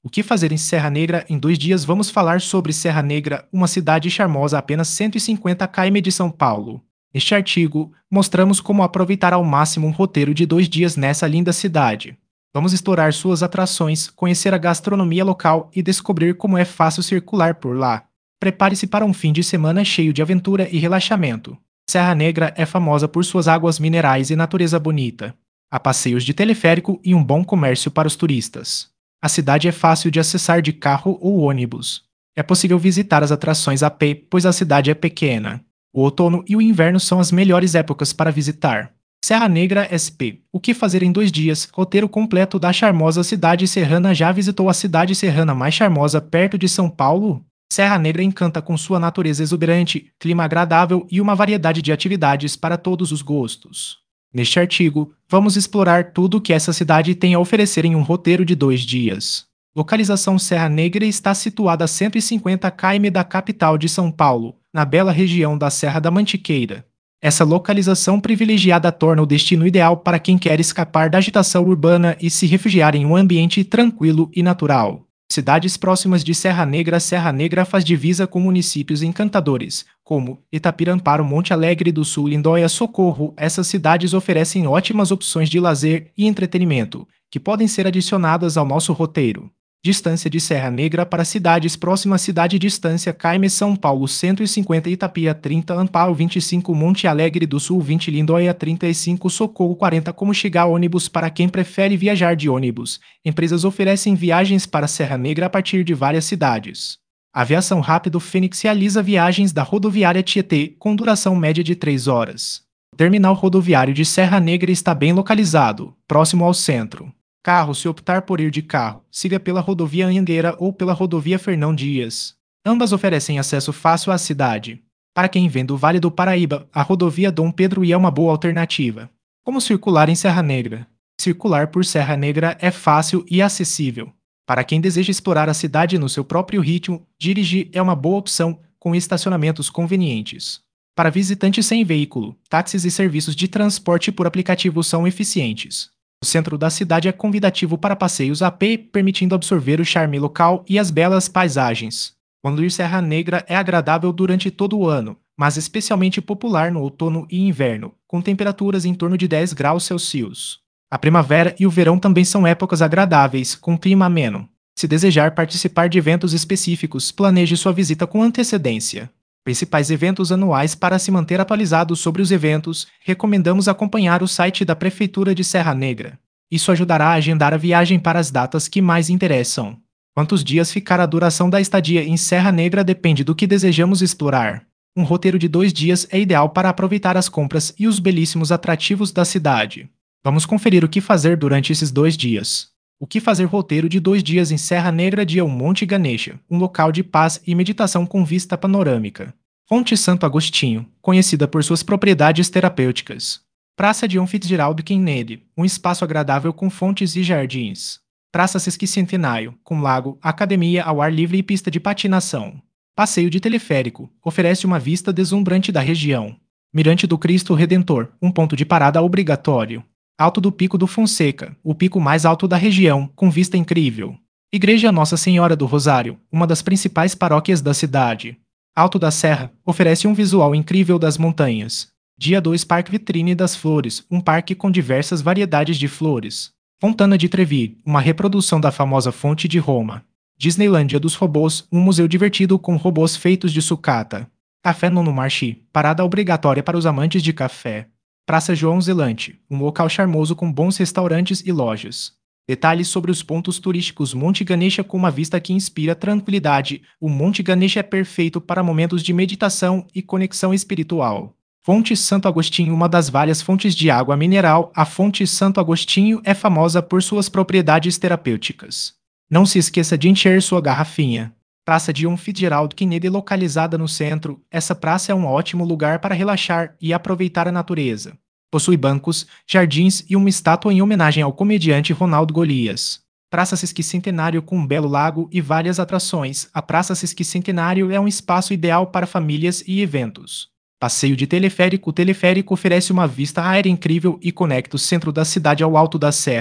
O que fazer em Serra Negra em 2 dias? Vamos falar sobre Serra Negra, uma cidade charmosa a apenas 150 km de São Paulo. Neste artigo, mostramos como aproveitar ao máximo um roteiro de 2 dias nessa linda cidade. Vamos explorar suas atrações, conhecer a gastronomia local e descobrir como é fácil circular por lá. Prepare-se para um fim de semana cheio de aventura e relaxamento. Serra Negra é famosa por suas águas minerais e natureza bonita. Há passeios de teleférico e um bom comércio para os turistas. A cidade é fácil de acessar de carro ou ônibus. É possível visitar as atrações a pé, pois a cidade é pequena. O outono e o inverno são as melhores épocas para visitar. Serra Negra SP. O que fazer em 2 dias? Roteiro completo da charmosa cidade serrana. Já visitou a cidade serrana mais charmosa perto de São Paulo? Serra Negra encanta com sua natureza exuberante, clima agradável e uma variedade de atividades para todos os gostos. Neste artigo, vamos explorar tudo o que essa cidade tem a oferecer em um roteiro de 2 dias. Localização: Serra Negra está situada a 150 km da capital de São Paulo, na bela região da Serra da Mantiqueira. Essa localização privilegiada torna o destino ideal para quem quer escapar da agitação urbana e se refugiar em um ambiente tranquilo e natural. Cidades próximas de Serra Negra. Serra Negra faz divisa com municípios encantadores, como Itapiramparo, Monte Alegre do Sul, Lindóia, Socorro. Essas cidades oferecem ótimas opções de lazer e entretenimento, que podem ser adicionadas ao nosso roteiro. Distância de Serra Negra para cidades próximas: cidade distância km São Paulo 150, Itapia 30, Amparo 25, Monte Alegre do Sul 20, Lindóia 35, Socorro 40. Como chegar? Ônibus para quem prefere viajar de ônibus. Empresas oferecem viagens para Serra Negra a partir de várias cidades. Aviação Rápido Fênix realiza viagens da rodoviária Tietê com duração média de 3 horas. O terminal rodoviário de Serra Negra está bem localizado, próximo ao centro. Carro: se optar por ir de carro, siga pela rodovia Anhanguera ou pela rodovia Fernão Dias. Ambas oferecem acesso fácil à cidade. Para quem vem do Vale do Paraíba, a rodovia Dom Pedro I é uma boa alternativa. Como circular em Serra Negra? Circular por Serra Negra é fácil e acessível. Para quem deseja explorar a cidade no seu próprio ritmo, dirigir é uma boa opção, com estacionamentos convenientes. Para visitantes sem veículo, táxis e serviços de transporte por aplicativo são eficientes. O centro da cidade é convidativo para passeios a pé, permitindo absorver o charme local e as belas paisagens. Conduzir Serra Negra é agradável durante todo o ano, mas especialmente popular no outono e inverno, com temperaturas em torno de 10 graus Celsius. A primavera e o verão também são épocas agradáveis, com clima ameno. Se desejar participar de eventos específicos, planeje sua visita com antecedência. Principais eventos anuais. Para se manter atualizado sobre os eventos, recomendamos acompanhar o site da Prefeitura de Serra Negra. Isso ajudará a agendar a viagem para as datas que mais interessam. Quantos dias ficará? A duração da estadia em Serra Negra depende do que desejamos explorar. Um roteiro de 2 dias é ideal para aproveitar as compras e os belíssimos atrativos da cidade. Vamos conferir o que fazer durante esses 2 dias. O que fazer? Roteiro de 2 dias em Serra Negra. Dia 1. Monte Ganesha, um local de paz e meditação com vista panorâmica. Fonte Santo Agostinho, conhecida por suas propriedades terapêuticas. Praça John Fitzgerald Kennedy, um espaço agradável com fontes e jardins. Praça Sesquicentenário, com lago, academia ao ar livre e pista de patinação. Passeio de teleférico, oferece uma vista deslumbrante da região. Mirante do Cristo Redentor, um ponto de parada obrigatório. Alto do Pico do Fonseca, o pico mais alto da região, com vista incrível. Igreja Nossa Senhora do Rosário, uma das principais paróquias da cidade. Alto da Serra, oferece um visual incrível das montanhas. Dia 2. Parque Vitrine das Flores, um parque com diversas variedades de flores. Fontana de Trevi, uma reprodução da famosa fonte de Roma. Disneylândia dos Robôs, um museu divertido com robôs feitos de sucata. Café Nono Marchi, parada obrigatória para os amantes de café. Praça João Zelante, um local charmoso com bons restaurantes e lojas. Detalhes sobre os pontos turísticos: Monte Ganesha, com uma vista que inspira tranquilidade. O Monte Ganesha é perfeito para momentos de meditação e conexão espiritual. Fonte Santo Agostinho, uma das várias fontes de água mineral, a Fonte Santo Agostinho é famosa por suas propriedades terapêuticas. Não se esqueça de encher sua garrafinha. Praça John Fitzgerald Kennedy, localizada no centro, essa praça é um ótimo lugar para relaxar e aproveitar a natureza. Possui bancos, jardins e uma estátua em homenagem ao comediante Ronaldo Golias. Praça Sesquicentenário, com um belo lago e várias atrações. A Praça Sesquicentenário é um espaço ideal para famílias e eventos. Passeio de teleférico. O teleférico oferece uma vista aérea incrível e conecta o centro da cidade ao alto da serra.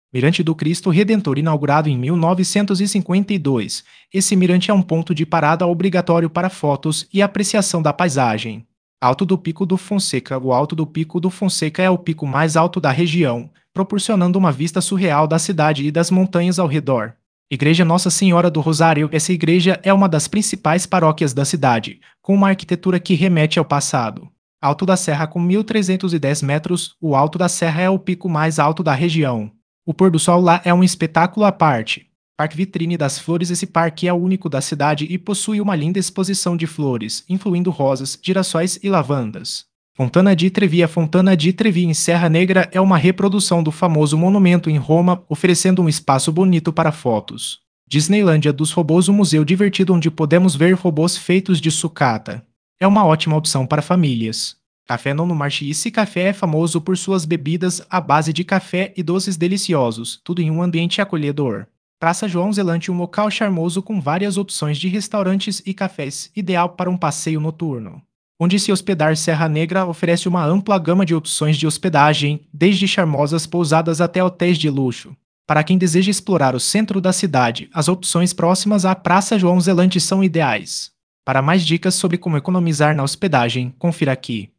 Mirante do Cristo Redentor, inaugurado em 1952. Esse mirante é um ponto de parada obrigatório para fotos e apreciação da paisagem. Alto do Pico do Fonseca. O Alto do Pico do Fonseca é o pico mais alto da região, proporcionando uma vista surreal da cidade e das montanhas ao redor. Igreja Nossa Senhora do Rosário. Essa igreja é uma das principais paróquias da cidade, com uma arquitetura que remete ao passado. Alto da Serra com 1.310 metros. O Alto da Serra é o pico mais alto da região. O pôr do sol lá é um espetáculo à parte. Parque Vitrine das Flores. Esse parque é o único da cidade e possui uma linda exposição de flores, incluindo rosas, girassóis e lavandas. Fontana di Trevi. A Fontana di Trevi em Serra Negra é uma reprodução do famoso monumento em Roma, oferecendo um espaço bonito para fotos. Disneylândia dos Robôs. Um museu divertido onde podemos ver robôs feitos de sucata. É uma ótima opção para famílias. Café Nono Marche. Esse café é famoso por suas bebidas à base de café e doces deliciosos, tudo em um ambiente acolhedor. Praça João Zelante. Um local charmoso com várias opções de restaurantes e cafés, ideal para um passeio noturno. Onde se hospedar. Serra Negra oferece uma ampla gama de opções de hospedagem, desde charmosas pousadas até hotéis de luxo. Para quem deseja explorar o centro da cidade, as opções próximas à Praça João Zelante são ideais. Para mais dicas sobre como economizar na hospedagem, confira aqui.